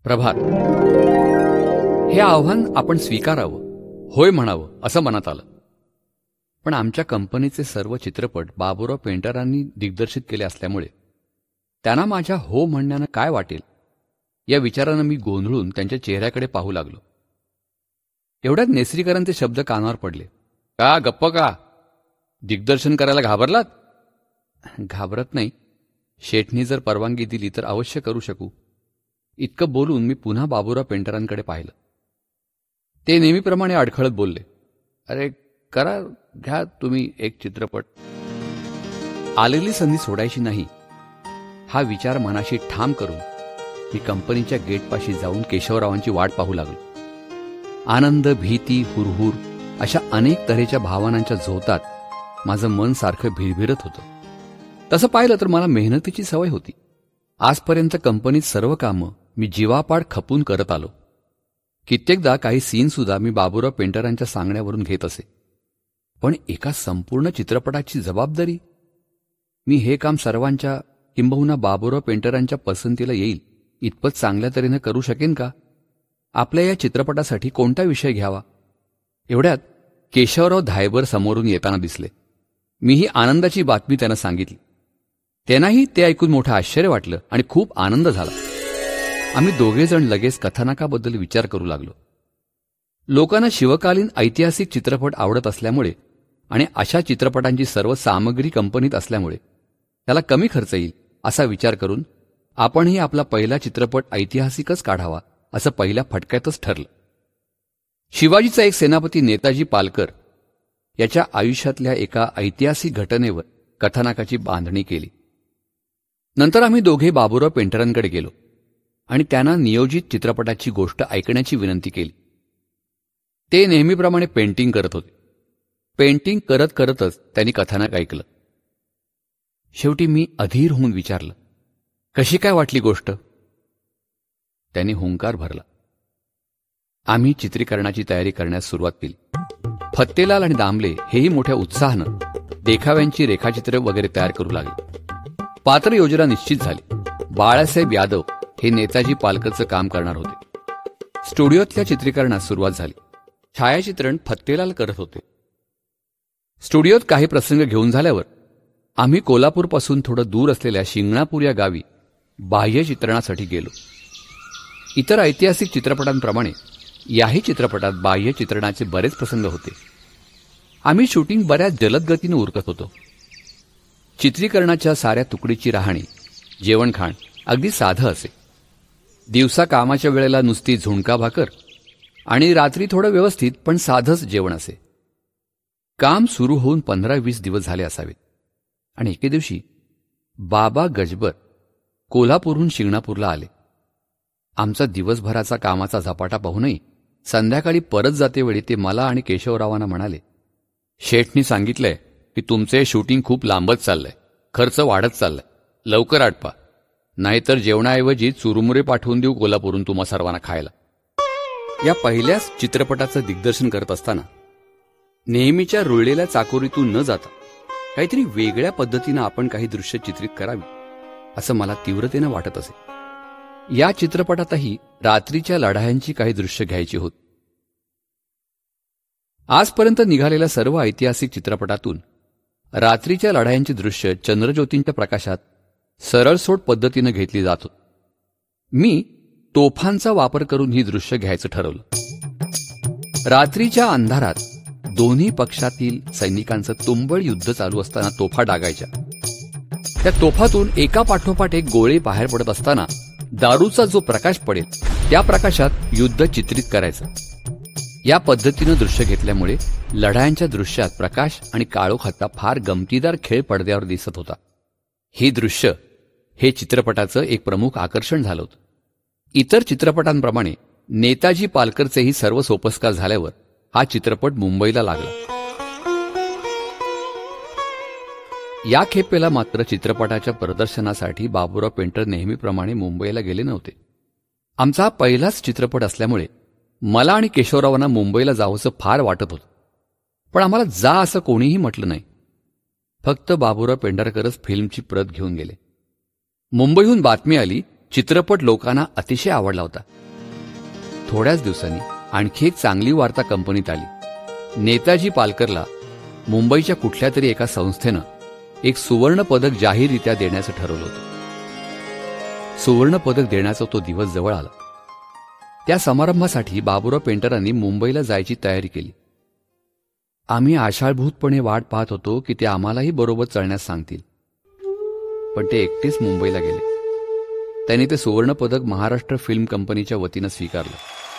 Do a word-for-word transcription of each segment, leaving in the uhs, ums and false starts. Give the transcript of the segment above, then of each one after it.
प्रभात. हे आव्हान आपण स्वीकारावं, होय म्हणावं असं मनात आलं. पण आमच्या कंपनीचे सर्व चित्रपट बाबूराव पेंटरांनी दिग्दर्शित केले असल्यामुळे त्यांना माझ्या हो म्हणण्यानं काय वाटेल या विचारानं मी गोंधळून त्यांच्या चेहऱ्याकडे पाहू लागलो. एवढ्यात नेसरीकरांचे शब्द कानावर पडले. का गप्प का? दिग्दर्शन करायला घाबरलात? घाबरत नाही. शेठनी जर परवानगी दिली तर अवश्य करू शकू. इतकं बोलून मी पुन्हा बाबूराव पेंटरांकडे पाहिलं. ते नेहमीप्रमाणे अडखळत बोलले, अरे करा, घ्या तुम्ही एक चित्रपट. आलेली संधी सोडायची नाही हा विचार मनाशी ठाम करून मी कंपनीच्या गेटपाशी जाऊन केशवरावांची वाट पाहू लागलो. आनंद, भीती, हुरहुर अशा अनेक तऱ्हेच्या भावनांच्या झोतात माझं मन सारखं भिरभिरत होतं. तसं पाहिलं तर मला मेहनतीची सवय होती. आजपर्यंत कंपनीत सर्व कामं मी जीवापाड खपून करत आलो. कित्येकदा काही सीन सुद्धा मी बाबूराव पेंटरांच्या सांगण्यावरून घेत असे. पण एका संपूर्ण चित्रपटाची जबाबदारी, मी हे काम सर्वांच्या किंबहुना बाबूराव पेंटरांच्या पसंतीला येईल इतपत चांगल्या तऱ्हेनं करू शकेन का? आपल्या या चित्रपटासाठी कोणता विषय घ्यावा? एवढ्यात केशवराव धायबर समोरून येताना दिसले. मीही आनंदाची बातमी त्यांना सांगितली. त्यांनाही ते ऐकून मोठं आश्चर्य वाटलं आणि खूप आनंद झाला. आम्ही दोघेजण लगेच कथानकाबद्दल विचार करू लागलो. लोकांना शिवकालीन ऐतिहासिक चित्रपट आवडत असल्यामुळे आणि अशा चित्रपटांची सर्व सामग्री कंपनीत असल्यामुळे त्याला कमी खर्च येईल असा विचार करून आपणही आपला पहिला चित्रपट ऐतिहासिकच काढावा असं पहिल्या फटक्यातच ठरलं. शिवाजीचा एक सेनापती नेताजी पालकर याच्या आयुष्यातल्या एका ऐतिहासिक घटनेवर कथानकाची बांधणी केली. नंतर आम्ही दोघे बाबूराव पेंटरांकडे गेलो आणि त्यांना नियोजित चित्रपटाची गोष्ट ऐकण्याची विनंती केली. ते नेहमीप्रमाणे पेंटिंग करत होते. पेंटिंग करत करतच त्यांनी कथानक ऐकलं. शेवटी मी अधीर होऊन विचारलं, कशी काय वाटली गोष्ट? त्यांनी हुंकार भरला. आम्ही चित्रीकरणाची तयारी करण्यास सुरुवात केली. फत्तेलाल आणि दामले हेही मोठ्या उत्साहानं देखाव्यांची रेखाचित्र वगैरे तयार करू लागले. पात्र योजना निश्चित झाली. बाळासाहेब यादव हे नेताजी पालकरचं काम करणार होते. स्टुडिओतल्या चित्रीकरणास सुरुवात झाली. छायाचित्रण फत्तेलाल करत होते. स्टुडिओत काही प्रसंग घेऊन झाल्यावर आम्ही कोल्हापूरपासून थोडं दूर असलेल्या शिंगणापूर या गावी बाह्य चित्रणासाठी गेलो. इतर ऐतिहासिक चित्रपटांप्रमाणे याही चित्रपटात बाह्य चित्रणाचे बरेच प्रसंग होते. आम्ही शूटिंग बऱ्याच जलद गतीने उरकत होतो. चित्रीकरणाच्या साऱ्या तुकडीची राहणी, जेवणखाण अगदी साधं असे. दिवसा कामाच्या वेळेला नुसती झुणका भाकर आणि रात्री थोडं व्यवस्थित पण साधंच जेवण असे. काम सुरू होऊन पंधरा वीस दिवस झाले असावेत आणि एके दिवशी बाबा गजबर कोल्हापूरहून शिंगणापूरला आले. आमचा दिवसभराचा कामाचा झपाटा पाहूनही संध्याकाळी परत जातेवेळी ते मला आणि केशवरावांना म्हणाले, शेठनी सांगितलंय की तुमचे शूटिंग खूप लांबच चाललंय, खर्च वाढत चाललाय, लवकर आटपा, नाहीतर जेवणाऐवजी चुरमुरे पाठवून देऊ कोल्हापूरहून तुम्हा सर्वांना खायला. या पहिल्याच चित्रपटाचं दिग्दर्शन करत असताना नेहमीच्या रुळलेल्या चाकोरीतून न जाता काहीतरी वेगळ्या पद्धतीनं आपण काही दृश्य चित्रित करावी असं मला तीव्रतेनं वाटत असे. या चित्रपटातही रात्रीच्या लढायांची काही दृश्य घ्यायची होती. आजपर्यंत निघालेल्या सर्व ऐतिहासिक चित्रपटातून रात्रीच्या लढायांची दृश्य चंद्रज्योतींच्या प्रकाशात सरळसोट पद्धतीनं घेतली जात होती. मी तोफांचा वापर करून ही दृश्य घ्यायचं ठरवलं. रात्रीच्या अंधारात दोन्ही पक्षातील सैनिकांचं तुंबळ युद्ध चालू असताना तोफा डागायच्या. त्या तोफातून एका पाठोपाठ एक गोळे बाहेर पडत असताना दारूचा जो प्रकाश पडेल त्या प्रकाशात युद्ध चित्रित करायचं. या पद्धतीनं दृश्य घेतल्यामुळे लढायांच्या दृश्यात प्रकाश आणि काळोखाचा फार गमतीदार खेळ पडद्यावर दिसत होता. हे दृश्य हे चित्रपटाचं एक प्रमुख आकर्षण झालं होतं. इतर चित्रपटांप्रमाणे नेताजी पालकरचेही सर्व सोपस्कार झाल्यावर हा चित्रपट मुंबईला लागला. या खेपेला मात्र चित्रपटाच्या प्रदर्शनासाठी बाबूराव पेंटर नेहमीप्रमाणे मुंबईला गेले नव्हते. आमचा हा पहिलाच चित्रपट असल्यामुळे मला आणि केशवरावांना मुंबईला जावंसं फार वाटत होतं. पण आम्हाला जा असं कोणीही म्हटलं नाही. फक्त बाबूराव पेंढारकरच फिल्मची प्रत घेऊन गेले. मुंबईहून बातमी आली चित्रपट लोकांना अतिशय आवडला होता. थोड्याच दिवसांनी आणखी एक चांगली वार्ता कंपनीत आली. नेताजी पालकरला मुंबईच्या कुठल्या तरी एका संस्थेनं एक सुवर्ण पदक जाहीररित्या देण्याचं ठरवलं होतं. सुवर्ण पदक देण्याचा तो दिवस जवळ आला. त्या समारंभासाठी बाबूराव पेंटरांनी मुंबईला जायची तयारी केली. आम्ही आशाळभूतपणे वाट पाहत होतो की ते आम्हालाही बरोबर चढण्यास सांगतील. पण ते एकटेच मुंबईला गेले. त्यांनी ते सुवर्ण पदक महाराष्ट्र फिल्म कंपनीच्या वतीनं स्वीकारलं.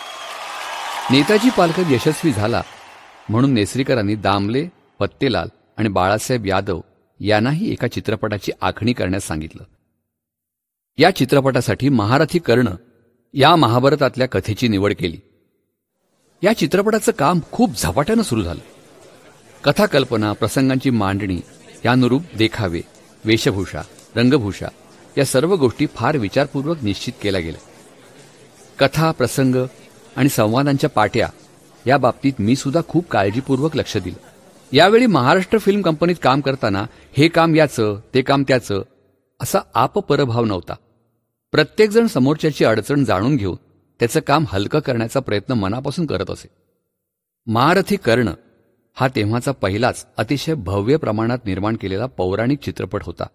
नेताजी पालकर यशस्वी झाला म्हणून नेसरीकरांनी दामले, फत्तेलाल आणि बाळासाहेब यादव यांनाही एका चित्रपटाची आखणी करण्यास सांगितलं. या चित्रपटासाठी महारथी कर्ण या महाभारतातल्या कथेची निवड केली. या चित्रपटाचं काम खूप झपाट्यानं सुरू झालं. कथाकल्पना, प्रसंगांची मांडणी, यानुरूप देखावे, वेशभूषा, रंगभूषा या सर्व गोष्टी फार विचारपूर्वक निश्चित केल्या गेल्या. कथा, प्रसंग आणि संवादांच्या पाट्या या बाबतीत मी सुद्धा खूप काळजीपूर्वक लक्ष दिलं. यावेळी महाराष्ट्र फिल्म कंपनीत काम करताना हे काम याचं, ते काम त्याचं असा आपपरभाव नव्हता. प्रत्येकजण समोरच्याची अडचण जाणून घेऊन त्याचं काम हलकं करण्याचा प्रयत्न मनापासून करत असे. महारथी कर्ण हा तेव्हाचा पहिलाच अतिशय भव्य प्रमाणात निर्माण केलेला पौराणिक चित्रपट होता.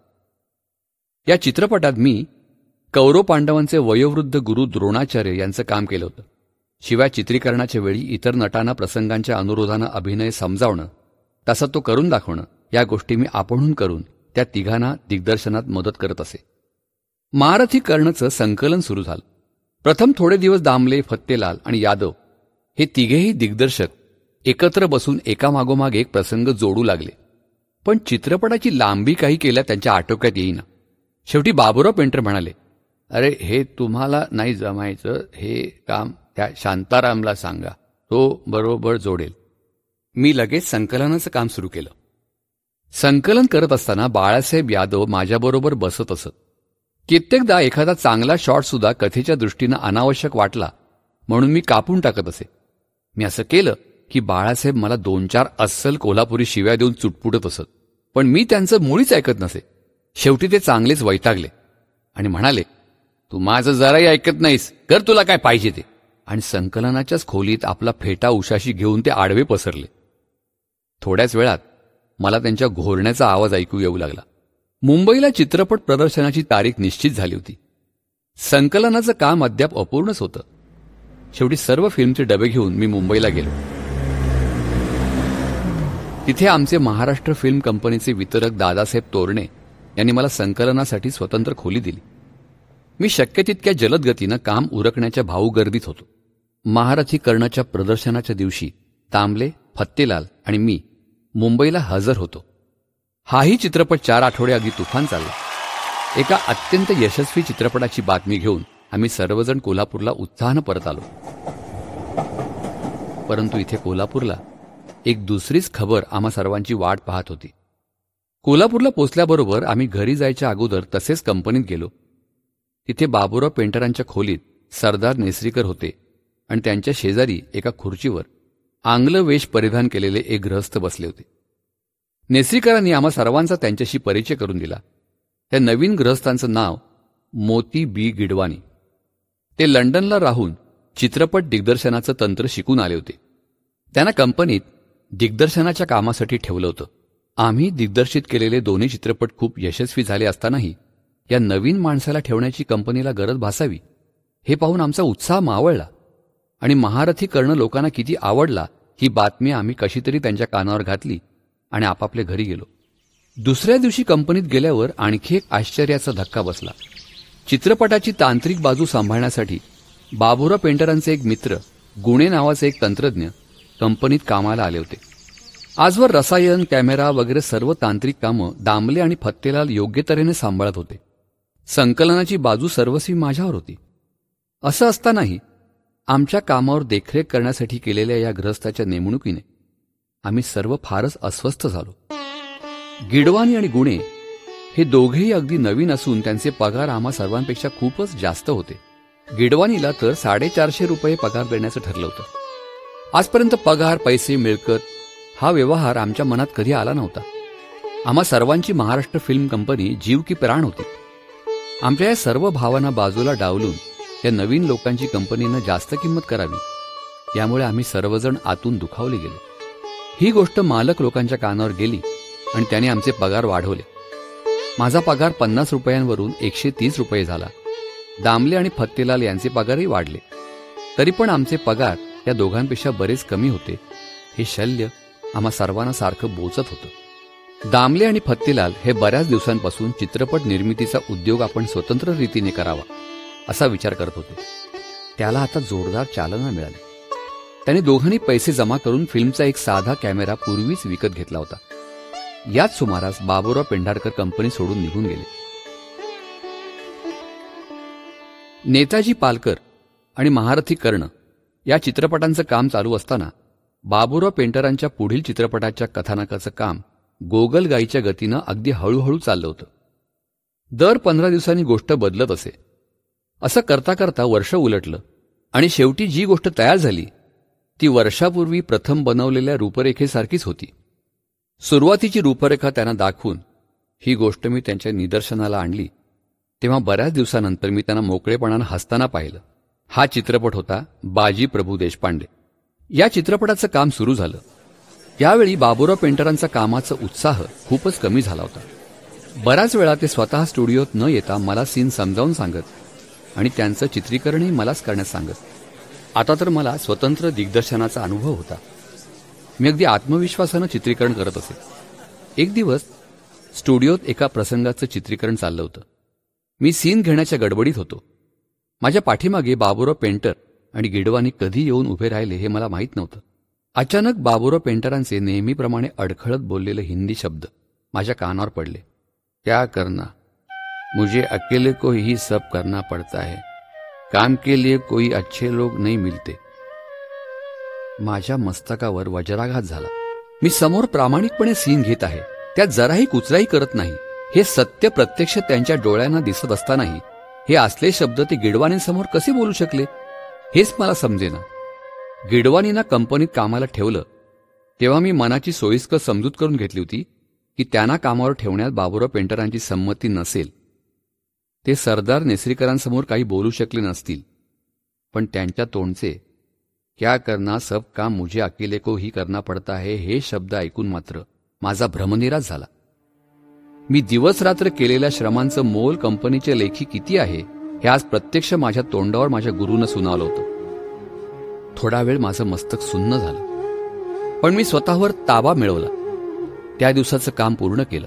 या चित्रपटात मी कौरव पांडवांचे वयोवृद्ध गुरु द्रोणाचार्य यांचं काम केलं होतं. शिवाय चित्रीकरणाच्या वेळी इतर नटांना प्रसंगांच्या अनुरोधानं अभिनय समजावणं, तसा तो करून दाखवणं या गोष्टी मी आपणहून करून त्या तिघांना दिग्दर्शनात मदत करत असे. महारथी कर्णचं संकलन सुरू झालं. प्रथम थोडे दिवस दामले, फत्तेलाल आणि यादव हे तिघेही दिग्दर्शक एकत्र बसून एकामागोमाग एक प्रसंग जोडू लागले. पण चित्रपटाची लांबी काही केल्या त्यांच्या आटोक्यात येईना. शेवटी बाबूराव पेंटर म्हणाले, अरे हे तुम्हाला नाही जमायचं, हे काम त्या शांतारामला सांगा, तो बरोबर जोडेल. मी लगेच संकलनाचं काम सुरू केलं. संकलन करत असताना बाळासाहेब यादव माझ्याबरोबर बसत असत. कित्येकदा एखादा चांगला शॉट सुद्धा कथेच्या दृष्टीनं अनावश्यक वाटला म्हणून मी कापून टाकत असे. मी असं केलं की बाळासाहेब मला दोन चार अस्सल कोल्हापुरी शिव्या देऊन चुटपुटत असत. पण मी त्यांचं मुळीच ऐकत नसे. शेवटी ते चांगलेच वैतागले आणि म्हणाले, तू माझं जराही ऐकत नाहीस, कर तुला काय पाहिजे ते. आणि संकलनाच्याच खोलीत आपला फेटा उशाशी घेऊन ते आडवे पसरले. थोड्याच वेळात मला त्यांच्या घोरण्याचा आवाज ऐकू येऊ लागला. मुंबईला चित्रपट प्रदर्शनाची तारीख निश्चित झाली होती. संकलनाचं काम अद्याप अपूर्णच होतं. शेवटी सर्व फिल्मचे डबे घेऊन मी मुंबईला गेलो. तिथे आमचे महाराष्ट्र फिल्म कंपनीचे वितरक दादासाहेब तोरणे यांनी मला संकलनासाठी स्वतंत्र खोली दिली. मी शक्य तितक्या जलद गतीनं काम उरकण्याच्या भाऊ गर्दीत होतो. महारथी कर्णच्या प्रदर्शनाच्या दिवशी तांबले, फत्तेलाल आणि मी मुंबईला हजर होतो. हाही चित्रपट चार आठवडे अगदी तुफान चालला. एका अत्यंत यशस्वी चित्रपटाची बातमी घेऊन आम्ही सर्वजण कोल्हापूरला उत्साहानं परत आलो. परंतु इथे कोल्हापूरला एक दुसरीच खबर आम्हा सर्वांची वाट पाहत होती. कोल्हापूरला पोचल्याबरोबर आम्ही घरी जायच्या अगोदर तसेच कंपनीत गेलो. तिथे बाबूराव पेंटरांच्या खोलीत सरदार नेसरीकर होते आणि त्यांच्या शेजारी एका खुर्चीवर आंग्ल वेश परिधान केलेले एक गृहस्थ बसले होते. नेसरीकरांनी आम्हा सर्वांचा त्यांच्याशी परिचय करून दिला. त्या नवीन गृहस्थांचं नाव मोती बी गिडवाणी. ते लंडनला राहून चित्रपट दिग्दर्शनाचं तंत्र शिकून आले होते. त्यांना कंपनीत दिग्दर्शनाच्या कामासाठी ठेवलं होतं. आम्ही दिग्दर्शित केलेले दोन्ही चित्रपट खूप यशस्वी झाले असतानाही या नवीन माणसाला ठेवण्याची कंपनीला गरज भासावी हे पाहून आमचा उत्साह मावळला आणि महारथी कर्ण लोकांना किती आवडला ही बातमी आम्ही कशीतरी त्यांच्या कानावर घातली आणि आपापल्या घरी गेलो. दुसऱ्या दिवशी कंपनीत गेल्यावर आणखी एक आश्चर्याचा धक्का बसला. चित्रपटाची तांत्रिक बाजू सांभाळण्यासाठी बाबूराव पेंटरांचे एक मित्र गुणे नावाचे एक तंत्रज्ञ कंपनीत कामाला आले होते. आजवर रसायन, कॅमेरा वगैरे सर्व तांत्रिक कामं दामले आणि फत्तेलाल योग्य तऱ्हेने सांभाळत होते. संकलनाची बाजू सर्वस्वी माझ्यावर होती. असं असतानाही आमच्या कामावर देखरेख करण्यासाठी केलेल्या या गृहस्थाच्या नेमणुकीने आम्ही सर्व फारच अस्वस्थ झालो. गिडवाणी आणि गुणे हे दोघेही अगदी नवीन असून त्यांचे पगार आम्हा सर्वांपेक्षा खूपच जास्त होते. गिडवाणीला तर साडेचारशे रुपये पगार देण्याचं ठरलं होतं. आजपर्यंत पगार, पैसे, मिळकत हा व्यवहार आमच्या मनात कधी आला नव्हता. आम्हा सर्वांची महाराष्ट्र फिल्म कंपनी जीव की प्राण होती. आमच्या या सर्व भावना बाजूला डावलून या नवीन लोकांची कंपनीनं जास्त किंमत करावी यामुळे आम्ही सर्वजण आतून दुखावले गेलो. ही गोष्ट मालक लोकांच्या कानावर गेली आणि त्याने आमचे पगार वाढवले. माझा पगार पन्नास रुपयांवरून एकशे तीस रुपये झाला. दामले आणि फत्तेलाल यांचे पगारही वाढले. तरी पण आमचे पगार या दोघांपेक्षा बरेच कमी होते. हे शल्य आम्हा सर्वांना सारखं बोचत होतं. दामले आणि फत्तेलाल हे बऱ्याच दिवसांपासून चित्रपट निर्मितीचा उद्योग आपण स्वतंत्र रीतीने करावा असा विचार करत होते. त्याला आता जोरदार चालना मिळाली. त्यांनी दोघांनी पैसे जमा करून फिल्मचा एक साधा कॅमेरा पूर्वीच विकत घेतला होता. याच सुमारास बाबूराव पेंढारकर कंपनी सोडून निघून गेले. नेताजी पालकर आणि महारथी कर्ण या चित्रपटांचं काम चालू असताना बाबूराव पेंटरांच्या पुढील चित्रपटाच्या कथानकाचं काम गोगलगाईच्या गतीनं अगदी हळूहळू चाललं होतं. दर पंधरा दिवसांनी गोष्ट बदलत असे. असं करता करता वर्ष उलटलं आणि शेवटी जी गोष्ट तयार झाली ती वर्षापूर्वी प्रथम बनवलेल्या रूपरेखेसारखीच होती. सुरुवातीची रूपरेखा त्यांना दाखवून ही गोष्ट मी त्यांच्या निदर्शनाला आणली तेव्हा बऱ्याच दिवसानंतर मी त्यांना मोकळेपणानं हसताना पाहिलं. हा चित्रपट होता बाजी प्रभू देशपांडे. या चित्रपटाचं काम सुरू झालं. यावेळी बाबूराव पेंटरांचा कामाचा उत्साह खूपच कमी झाला होता. बऱ्याच वेळा ते स्वतः स्टुडिओत न येता मला सीन समजावून सांगत आणि त्यांचं चित्रीकरणही मलाच करण्यास सांगत. आता तर मला स्वतंत्र दिग्दर्शनाचा अनुभव होता. मी अगदी आत्मविश्वासानं चित्रीकरण करत असे. एक दिवस स्टुडिओत एका प्रसंगाचं चित्रीकरण चाललं होतं. मी सीन घेण्याच्या गडबडीत होतो. माझ्या पाठीमागे बाबूराव पेंटर आणि गिडवानी कधी येऊन उभे राहिले हे मला माहीत नव्हतं. अचानक बाबूराव पेंटरांचे नेहमीप्रमाणे अडखळत बोललेले हिंदी शब्द माझ्या कानावर पडले. क्या करना, मुझे अकेले को ही सब करना पड़ता है. काम के लिए कोई अच्छे लोग नहीं मिलते. माझ्या मस्तकावर वज्राघात झाला. मी समोर प्रामाणिकपणे सीन घेत आहे, त्यात जराही कुचराई करत नाही, हे सत्य प्रत्यक्ष त्यांच्या डोळ्यांना दिसत असतानाही हे असले शब्द ते गिडवानींसमोर कसे बोलू शकले हेच मला समजेना. गिडवानींना कंपनीत कामाला ठेवलं तेव्हा मी मनाची सोयीस्कर समजूत करून घेतली होती की त्यांना कामावर ठेवण्यात बाबूराव पेंटरांची संमती नसेल. ते सरदार नेसरीकरांसमोर काही बोलू शकले नसतील. पण त्यांच्या तोंडचे क्या करना सब काम मुझे अकेले को ही करना पड़ता है हे शब्द ऐकून मात्र माझा भ्रमनिरास झाला. मी दिवस रात्र केलेल्या श्रमांचं मोल कंपनीच्या लेखी किती आहे हे आज प्रत्यक्ष माझ्या तोंडावर माझ्या गुरूनं सुनावलं होतं. थोडा वेळ माझं मस्तक सुन्न झालं, पण मी स्वतःवर ताबा मिळवला. त्या दिवसाचं काम पूर्ण केलं.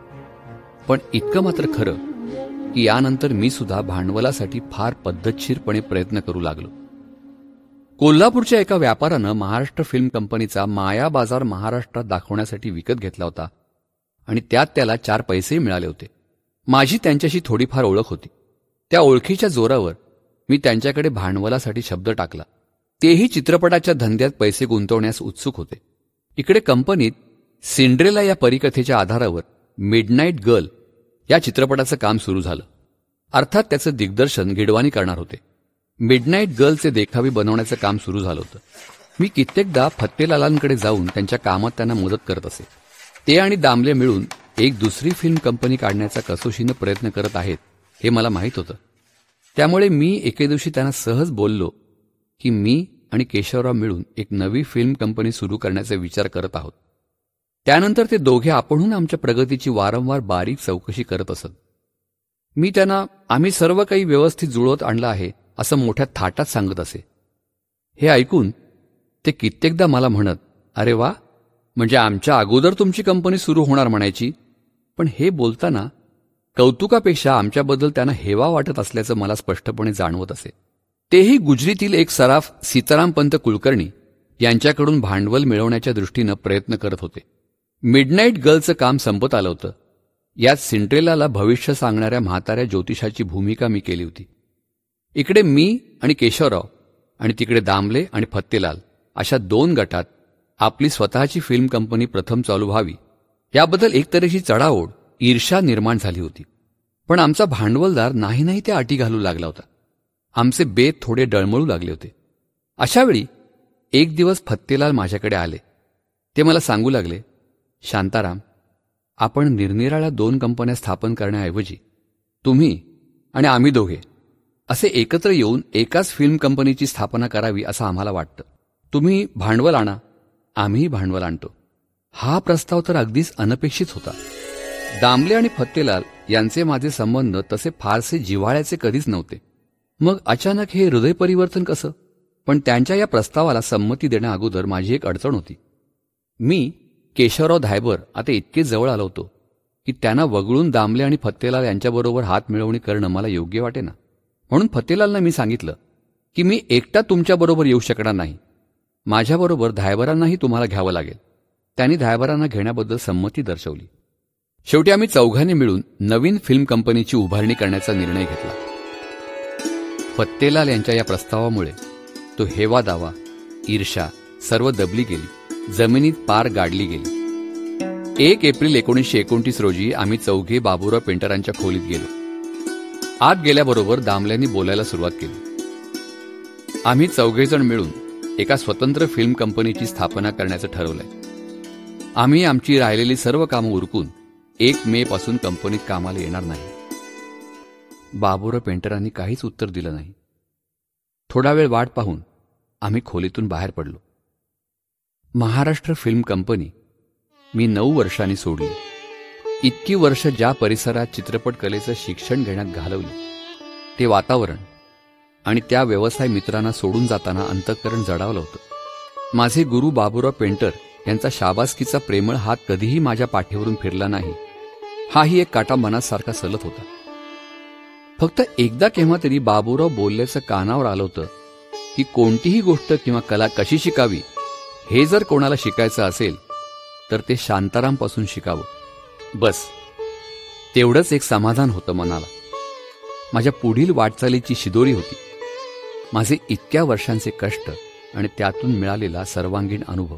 पण इतकं मात्र खरं की यानंतर मी सुद्धा भांडवलासाठी फार पद्धतशीरपणे प्रयत्न करू लागलो. कोल्हापूरच्या एका व्यापाऱ्यानं महाराष्ट्र फिल्म कंपनीचा माया बाजार महाराष्ट्रात दाखवण्यासाठी विकत घेतला होता आणि त्यात त्याला चार पैसेही मिळाले होते. माझी त्यांच्याशी थोडीफार ओळख होती. त्या ओळखीच्या जोरावर मी त्यांच्याकडे भांडवलासाठी शब्द टाकला. तेही चित्रपटाच्या धंद्यात पैसे गुंतवण्यास उत्सुक होते. इकडे कंपनीत सिंड्रेला या परिकथेच्या आधारावर मिडनाईट गर्ल या चित्रपटाचं काम सुरू झालं. अर्थात त्याचं दिग्दर्शन गिडवानी करणार होते. मिडनाईट गर्लचे देखावे बनवण्याचं काम सुरू झालं होतं. मी कित्येकदा फत्तेलालांकडे जाऊन त्यांच्या कामात त्यांना मदत करत असे. ते आणि दामले मिळून एक दुसरी फिल्म कंपनी काढण्याचा कसोशीनं प्रयत्न करत आहेत हे मला माहीत होतं. त्यामुळे मी एके दिवशी त्यांना सहज बोललो की मी आणि केशवराव मिळून एक नवी फिल्म कंपनी सुरू करण्याचा विचार करत आहोत. त्यानंतर ते दोघे आपणहून आमच्या प्रगतीची वारंवार बारीक चौकशी करत असत. मी त्यांना आम्ही सर्व काही व्यवस्थित जुळवत आणलं आहे असं मोठ्या थाटात सांगत असे. हे ऐकून ते कित्येकदा मला म्हणत, अरे वा, म्हणजे आमच्या अगोदर तुमची कंपनी सुरू होणार म्हणायची. पण हे बोलताना कौतुकापेक्षा आमच्याबद्दल त्यांना हेवा वाटत असल्याचं मला स्पष्टपणे जाणवत असे. तेही गुजरीतील एक सराफ सीतारामपंत कुलकर्णी यांच्याकडून भांडवल मिळवण्याच्या दृष्टीनं प्रयत्न करत होते. मिडनाईट गर्लचं काम संपत आलं होतं. यात सिंड्रेलाला भविष्य सांगणाऱ्या म्हाताऱ्या ज्योतिषाची भूमिका मी केली होती. इकडे मी आणि केशवराव आणि तिकडे दामले आणि फत्तेलाल अशा दोन गटात आपली स्वतःची फिल्म कंपनी प्रथम चालू व्हावी याबद्दल एक तऱ्हेची चढाओढ, ईर्ष्या निर्माण झाली होती. पण आमचा भांडवलदार नाही नाही त्या अटी घालू लागला होता. आमचे बेत थोडे डळमळू लागले होते. अशावेळी एक दिवस फत्तेलाल माझ्याकडे आले. ते मला सांगू लागले, शांताराम, आपण निरनिराळ्या दोन कंपन्या स्थापन करण्याऐवजी तुम्ही आणि आम्ही दोघे असे एकत्र येऊन एकाच फिल्म कंपनीची स्थापना करावी असं आम्हाला वाटतं. तुम्ही भांडवल आणा, आम्हीही भांडवल आणतो. हा प्रस्ताव तर अगदीच अनपेक्षित होता. दामले आणि फत्तेलाल यांचे माझे संबंध तसे फारसे जिव्हाळ्याचे कधीच नव्हते. मग अचानक हे हृदय परिवर्तन कसं? पण त्यांच्या या प्रस्तावाला संमती देण्याअगोदर माझी एक अडचण होती. मी केशवराव धायबर आता इतके जवळ आलो होतो की त्यांना वगळून दामले आणि फत्तेलाल यांच्याबरोबर हात मिळवणी करणं मला योग्य वाटेना. म्हणून फत्तेलालना मी सांगितलं की मी एकटा तुमच्याबरोबर येऊ शकणार नाही, माझ्याबरोबर धायबरांनाही तुम्हाला घ्यावं लागेल. त्यांनी धायबरांना घेण्याबद्दल संमती दर्शवली. शेवटी आम्ही चौघांनी मिळून नवीन फिल्म कंपनीची उभारणी करण्याचा निर्णय घेतला. फत्तेलाल यांच्या या प्रस्तावामुळे तो हेवा दावा, ईर्ष्या सर्व दबली गेली, जमिनीत पार गाडली गेली. एक एप्रिल एकोणीसशे एकोणतीस रोजी आम्ही चौघे बाबूराव पेंटरांच्या खोलीत गेलो. आत गेल्याबरोबर दामल्यांनी बोलायला सुरुवात केली. आम्ही चौघेजण मिळून एका स्वतंत्र फिल्म कंपनीची स्थापना करण्याचं ठरवलंय. आम्ही आमची राहिलेली सर्व कामं उरकून एक मे पासून कंपनीत कामाला येणार नाही. बाबूराव पेंटरांनी काहीच उत्तर दिलं नाही. थोडा वेळ वाट पाहून आम्ही खोलीतून बाहेर पडलो. महाराष्ट्र फिल्म कंपनी मी नऊ वर्षांनी सोडली. इतकी वर्ष ज्या परिसरात चित्रपट कलेचं शिक्षण घेण्यात घालवली, ते वातावरण आणि त्या व्यवसाय मित्रांना सोडून जाताना अंतःकरण जडावलं होतं. माझे गुरु बाबूराव पेंटर यांचा शाबासकीचा प्रेमळ हात कधीही माझ्या पाठीवरून फिरला नाही. हाही एक काटा मनासारखा सलत होता. फक्त एकदा केव्हा तरी बाबूराव बोलल्याचं कानावर आलं होतं की कोणतीही गोष्ट किंवा कला कशी शिकावी हे जर कोणाला शिकायचं असेल तर ते शांतारामपासून शिकावं. बस तेवढंच एक समाधान होतं मनाला. माझ्या पुढील वाटचालीची शिदोरी होती माझे इतक्या वर्षांचे कष्ट आणि त्यातून मिळालेला सर्वांगीण अनुभव.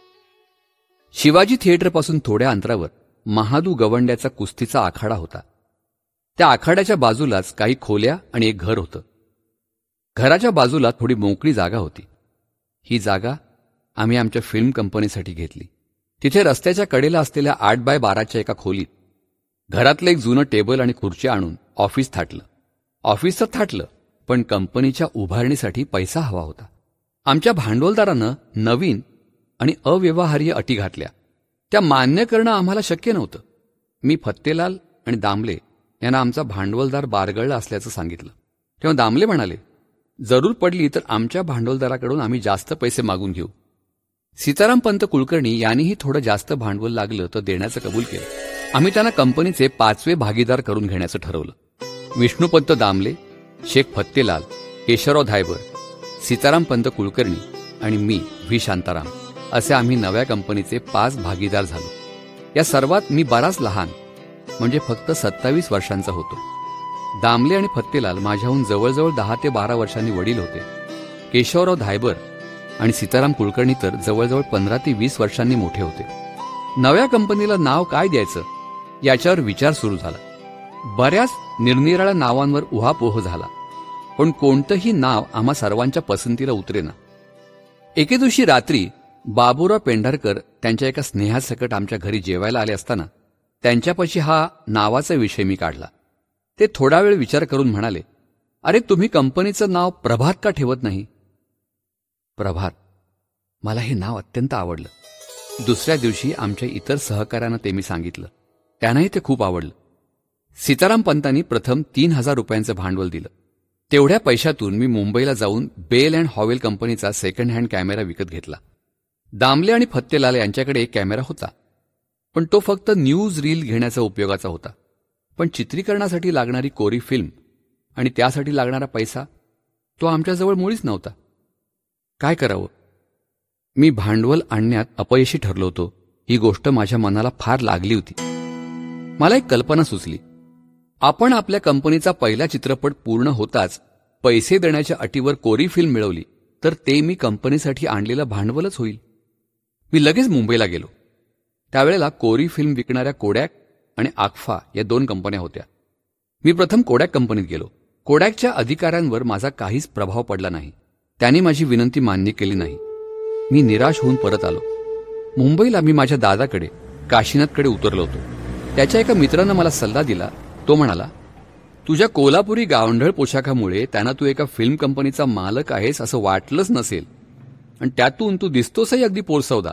शिवाजी थिएटरपासून थोड्या अंतरावर महादू गवंड्याचा कुस्तीचा आखाडा होता. त्या आखाड्याच्या बाजूलाच काही खोल्या आणि एक घर होतं. घराच्या बाजूला थोडी मोकळी जागा होती. ही जागा आम्ही आमच्या फिल्म कंपनीसाठी घेतली. तिथे रस्त्याच्या कडेला असलेल्या आठ बाय बाराच्या एका खोलीत घरातलं एक जुनं टेबल आणि खुर्ची आणून ऑफिस थाटलं. ऑफिस तर थाटलं, पण कंपनीच्या उभारणीसाठी पैसा हवा होता. आमच्या भांडवलदारानं नवीन आणि अव्यवहार्य अटी घातल्या. त्या मान्य करणं आम्हाला शक्य नव्हतं. मी फत्तेलाल आणि दामले यांना आमचा भांडवलदार बारगळला असल्याचं सांगितलं. तेव्हा दामले म्हणाले, जरूर पडली तर आमच्या भांडवलदाराकडून आम्ही जास्त पैसे मागून घेऊ. सीताराम पंत कुलकर्णी यांनीही थोडं जास्त भांडवल लागलं तर देण्याचं कबूल केलं. आम्ही त्यांना कंपनीचे पाचवे भागीदार करून घेण्याचं ठरवलं. विष्णुपंत दामले, शेख फत्तेलाल, केशवराव धायबर, सीताराम पंत कुलकर्णी आणि मी व्ही शांताराम असे आम्ही नव्या कंपनीचे पाच भागीदार झालो. या सर्वात मी बराच लहान, म्हणजे फक्त सत्तावीस वर्षांचा होतो. दामले आणि फत्तेलाल माझ्याहून जवळजवळ दहा ते बारा वर्षांनी वडील होते. केशवराव धायबर आणि सीताराम कुलकर्णी तर जवळजवळ पंधरा ते वीस वर्षांनी मोठे होते. नव्या कंपनीला नाव काय द्यायचं याच्यावर विचार सुरू झाला. बऱ्याच निरनिराळ्या नावांवर उहापोह झाला, पण कोणतंही नाव आम्हा सर्वांच्या पसंतीला उतरेना. एके दिवशी रात्री बाबूराव पेंढारकर त्यांच्या एका स्नेहासकट आमच्या घरी जेवायला आले असताना त्यांच्यापाशी हा नावाचा विषय मी काढला. ते थोडा वेळ विचार करून म्हणाले, अरे तुम्ही कंपनीचं नाव प्रभात का ठेवत नाही? प्रभात, मला हे नाव अत्यंत आवडलं. दुसऱ्या दिवशी आमच्या इतर सहकाऱ्यांना ते मी सांगितलं. त्यांनाही ते खूप आवडलं. सीताराम पंतांनी प्रथम तीन हजार रुपयांचं भांडवल दिलं. तेवढ्या पैशातून मी मुंबईला जाऊन बेल अँड हॉवेल कंपनीचा सेकंड हँड कॅमेरा विकत घेतला. दामले आणि फत्तेलाल यांच्याकडे एक कॅमेरा होता, पण तो फक्त न्यूज रील घेण्याचा उपयोगाचा होता. पण चित्रीकरणासाठी लागणारी कोरी फिल्म आणि त्यासाठी लागणारा पैसा तो आमच्याजवळ मुळीच नव्हता. काय करावं? मी भांडवल आणण्यात अपयशी ठरलो होतो. ही गोष्ट माझ्या मनाला फार लागली होती. मला एक कल्पना सुचली. आपण आपल्या कंपनीचा पहिला चित्रपट पूर्ण होताच पैसे देण्याच्या अटीवर कोरी फिल्म मिळवली तर ते मी कंपनीसाठी आणलेलं भांडवलच होईल. मी लगेच मुंबईला गेलो. त्यावेळेला कोरी फिल्म विकणाऱ्या कोडॅक आणि आक्फा या दोन कंपन्या होत्या. मी प्रथम कोडॅक कंपनीत गेलो. कोडॅकच्या अधिकाऱ्यांवर माझा काहीच प्रभाव पडला नाही. त्यांनी माझी विनंती मान्य केली नाही. मी निराश होऊन परत आलो. मुंबईला मी माझ्या दादाकडे काशीनाथकडे उतरलो होतो. त्याच्या एका मित्रानं मला सल्ला दिला. तो म्हणाला, तुझ्या कोल्हापुरी गावंढळ पोशाखामुळे त्यांना तू एका फिल्म कंपनीचा मालक आहेस असं वाटलंच नसेल, आणि त्यातून तू दिसतोसही अगदी पोरसवदा.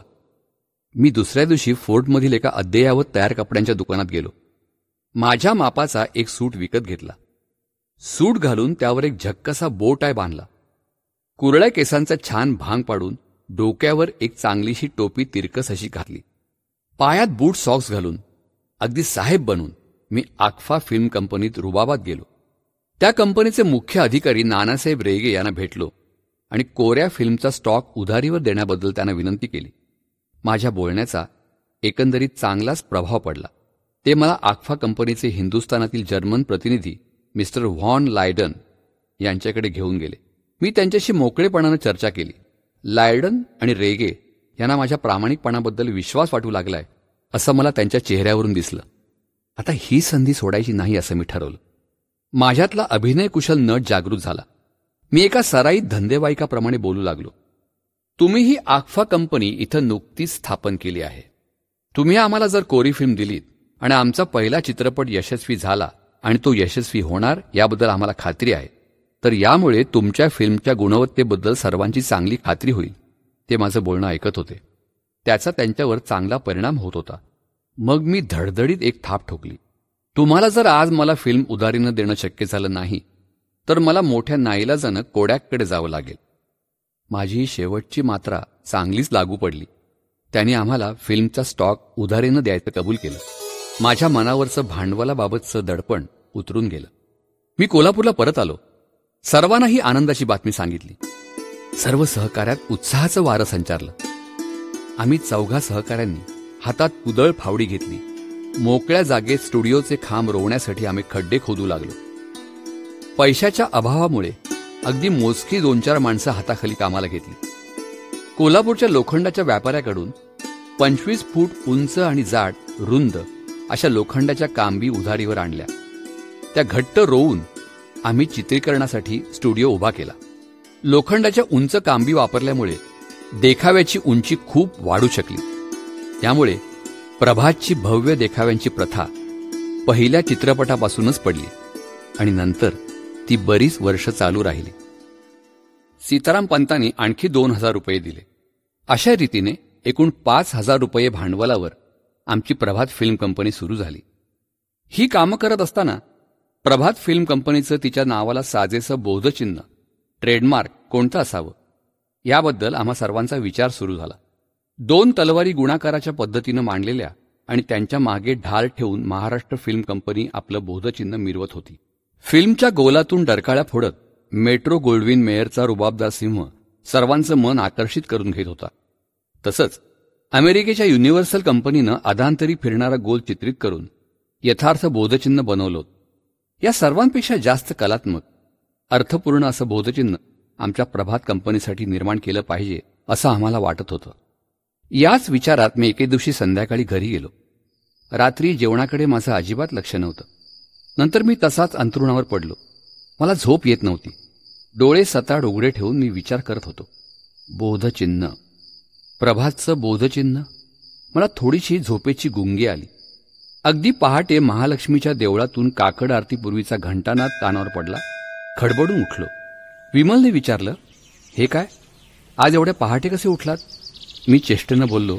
मी दुसऱ्या दिवशी फोर्टमधील एका अद्ययावत तयार कपड्यांच्या दुकानात गेलो. माझ्या मापाचा एक सूट विकत घेतला. सूट घालून त्यावर एक झक्कसा बो टाय बांधला. कुरळ्या केसांचा छान भांग पाडून डोक्यावर एक चांगलीशी टोपी तिरकस अशी घातली. पायात बूट सॉक्स घालून अगदी साहेब बनून मी आक्फा फिल्म कंपनीत रुबाबात गेलो. त्या कंपनीचे मुख्य अधिकारी नानासाहेब रेगे यांना भेटलो आणि कोऱ्या फिल्मचा स्टॉक उधारीवर देण्याबद्दल त्यांना विनंती केली. माझ्या बोलण्याचा एकंदरीत चांगलाच प्रभाव पडला. ते मला आक्फा कंपनीचे हिंदुस्थानातील जर्मन प्रतिनिधी मिस्टर व्हॉन लायडन यांच्याकडे घेऊन गेले. मी त्यांच्याशी मोकळेपणानं चर्चा केली. लायडन आणि रेगे यांना माझ्या प्रामाणिकपणाबद्दल विश्वास वाटू लागलाय असं मला त्यांच्या चेहऱ्यावरून दिसलं. आता ही संधी सोडायची नाही असं मी ठरवलं. माझ्यातला अभिनय कुशल नट जागृत झाला. मी एका सराईत धंदेवाईकाप्रमाणे बोलू लागलो. तुम्ही ही आक्फा कंपनी इथं नुकतीच स्थापन केली आहे. तुम्ही आम्हाला जर कोरी फिल्म दिलीत आणि आमचा पहिला चित्रपट यशस्वी झाला आणि तो यशस्वी होणार याबद्दल आम्हाला खात्री आहे, तर यामुळे तुमच्या फिल्मच्या गुणवत्तेबद्दल सर्वांची चांगली खात्री होईल. ते माझं बोलणं ऐकत होते. त्याचा त्यांच्यावर चांगला परिणाम होत होता. मग मी धडधडीत एक थाप ठोकली. तुम्हाला जर आज मला फिल्म उधारीनं देणं शक्य झालं नाही, तर मला मोठ्या नाईलाजानं कोडॅककडे जावं लागेल. माझी शेवटची मात्रा चांगलीच लागू पडली. त्यांनी आम्हाला फिल्मचा स्टॉक उधारीनं द्यायचं कबूल केलं. माझ्या मनावरचं भांडवलाबाबतचं दडपण उतरून गेलं. मी कोल्हापूरला परत आलो. सर्वांना ही आनंदाची बातमी सांगितली. सर्व सहकार्यात उत्साहाचं वारं संचारलं. आम्ही चौघा सहकाऱ्यांनी हातात कुदळ फावडी घेतली. मोकळ्या जागेत स्टुडिओचे खांब रोवण्यासाठी आम्ही खड्डे खोदू लागलो. पैशाच्या अभावामुळे अगदी मोजकी दोन चार माणसं हाताखाली कामाला घेतली. कोल्हापूरच्या लोखंडाच्या व्यापाऱ्याकडून पंचवीस फूट उंच आणि जाड रुंद अशा लोखंडाच्या कांबी उधारीवर आणल्या. त्या घट्ट रोवून आम्ही चित्रीकरणासाठी स्टुडिओ उभा केला. लोखंडाच्या उंच कांबी वापरल्यामुळे देखाव्याची उंची खूप वाढू शकली. त्यामुळे प्रभातची भव्य देखाव्यांची प्रथा पहिल्या चित्रपटापासूनच पडली आणि नंतर ती बरीच वर्ष चालू राहिली. सीताराम पंतांनी आणखी दोन हजार रुपये दिले. अशा रीतीने एकूण पाच हजार रुपये भांडवलावर आमची प्रभात फिल्म कंपनी सुरू झाली. ही कामं करत असताना प्रभात फिल्म कंपनीचं तिच्या नावाला साजेसं बोधचिन्ह, ट्रेडमार्क कोणतं असावं याबद्दल आम्हा सर्वांचा विचार सुरू झाला. दोन तलवारी गुणाकाराच्या पद्धतीनं मांडलेल्या आणि त्यांच्या मागे ढाल ठेवून महाराष्ट्र फिल्म कंपनी आपलं बोधचिन्ह मिरवत होती. फिल्मच्या गोलातून डरकाळ्या फोडत मेट्रो गोल्डविन मेयरचा रुबाबदार सिंह सर्वांचं मन आकर्षित करून घेत होता. तसंच अमेरिकेच्या युनिव्हर्सल कंपनीनं अधांतरी फिरणारा गोल चित्रित करून यथार्थ बोधचिन्ह बनवलं. या सर्वांपेक्षा जास्त कलात्मक, अर्थपूर्ण असं बोधचिन्ह आमच्या प्रभात कंपनीसाठी निर्माण केलं पाहिजे असं आम्हाला वाटत होतं. याच विचारात मी एके दिवशी संध्याकाळी घरी गेलो. रात्री जेवणाकडे माझं अजिबात लक्ष नव्हतं. नंतर मी तसाच अंथरुणावर पडलो. मला झोप येत नव्हती. डोळे सताड उघडे ठेवून मी विचार करत होतो. बोधचिन्ह, प्रभातचं बोधचिन्ह. मला थोडीशी झोपेची गुंगी आली. अगदी पहाटे महालक्ष्मीच्या देवळातून काकड आरतीपूर्वीचा घंटानाद कानावर पडला. खडबडून उठलो. विमलने विचारलं, हे काय, आज एवढ्या पहाटे कसे उठलात? मी चेष्टेनं बोललो,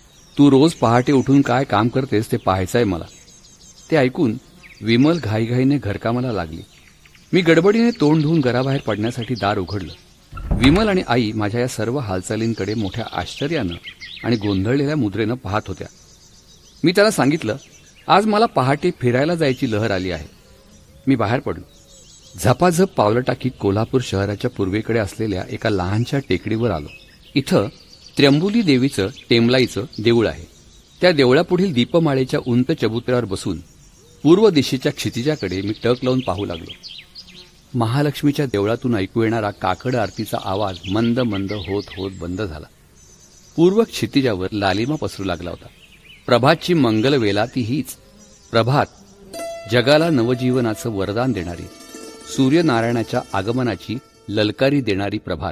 तू रोज पहाटे उठून काय काम करतेस ते पाहायचंय मला. ते ऐकून विमल घाईघाईने घरकामाला लागली. मी गडबडीने तोंड धुवून घराबाहेर पडण्यासाठी दार उघडलं. विमल आणि आई माझ्या या सर्व हालचालींकडे मोठ्या आश्चर्यानं आणि गोंधळलेल्या मुद्रेनं पाहत होत्या. मी त्यांना सांगितलं, आज मला पहाटे फिरायला जायची लहर आली आहे. मी बाहेर पडलो. झपाझप पावलं टाकीत कोल्हापूर शहराच्या पूर्वेकडे असलेल्या एका लहानशा टेकडीवर आलो. इथं त्र्यंबुली देवीचं टेमलाईचं देऊळ आहे. त्या देवळापुढील दीपमाळेच्या उंच चबुतऱ्यावर बसून पूर्व दिशेच्या क्षितिजाकडे मी टक लावून पाहू लागलो. महालक्ष्मीच्या देवळातून ऐकू येणारा काकड आरतीचा आवाज मंद मंद होत होत बंद झाला. पूर्व क्षितिजावर लालिमा पसरू लागला होता. प्रभातची मंगलवेला ती हीच. प्रभात, जगाला नवजीवनाचं वरदान देणारी, सूर्यनारायणाच्या आगमनाची ललकारी देणारी प्रभात.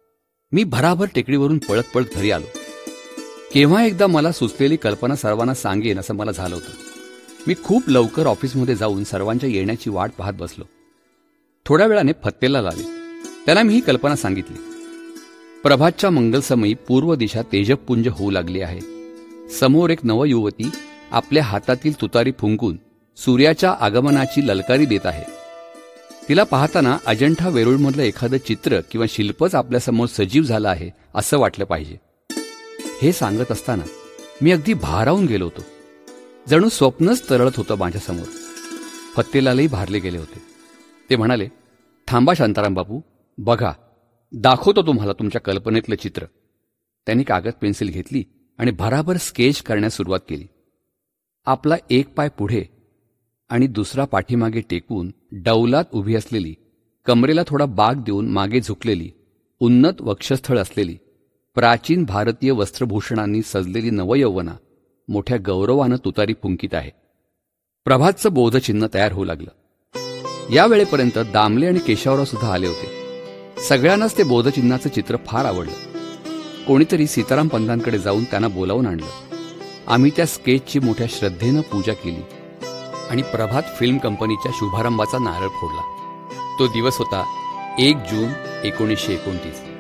मी भराभर टेकडीवरून पळत पळत घरी आलो. केव्हा एकदा मला सुचलेली कल्पना सर्वांना सांगेन असं मला झालं होतं. मी खूप लवकर ऑफिसमध्ये जाऊन सर्वांच्या येण्याची वाट पाहत बसलो. थोड्या वेळाने फत्तेलाल आले. त्याला मी ही कल्पना सांगितली. प्रभातच्या मंगलसमयी पूर्व दिशा तेजपुंज होऊ लागली आहे. समोर एक नवयुवती आपल्या हातातील तुतारी फुंकून सूर्याच्या आगमनाची ललकारी देत आहे. तिला पाहताना अजंठा वेरूळमधलं एखादं चित्र किंवा शिल्पच आपल्यासमोर सजीव झालं आहे असं वाटलं पाहिजे. हे सांगत असताना मी अगदी भारावून गेलो होतो. जणू स्वप्नच तरळत होतं माझ्यासमोर. फत्तेलालही भारले गेले होते. ते म्हणाले, थांबा शांताराम बापू, बघा, दाखवतो तुम्हाला तुमच्या कल्पनेतलं चित्र. त्यांनी कागद पेन्सिल घेतली आणि भराभर स्केच करण्यास सुरुवात केली. आपला एक पाय पुढे आणि दुसरा पाठीमागे टेकून डौलात उभी असलेली, कमरेला थोडा बाग देऊन मागे झुकलेली, उन्नत वक्षस्थळ असलेली, प्राचीन भारतीय वस्त्रभूषणांनी सजलेली नवयौवना मोठ्या गौरवानं तुतारी फुंकीत आहे. प्रभातचं बोधचिन्ह तयार होऊ लागलं. या वेळेपर्यंत दामले आणि केशवराव सुद्धा आले होते. सगळ्यांनाच ते बोधचिन्हाचं चित्र फार आवडलं. कोणीतरी सीताराम पंतांकडे जाऊन त्यांना बोलावून आणलं. आम्ही त्या स्केचची मोठ्या श्रद्धेनं पूजा केली आणि प्रभात फिल्म कंपनीच्या शुभारंभाचा नारळ फोडला. तो दिवस होता एक जून एकोणीसशे एकोणतीस.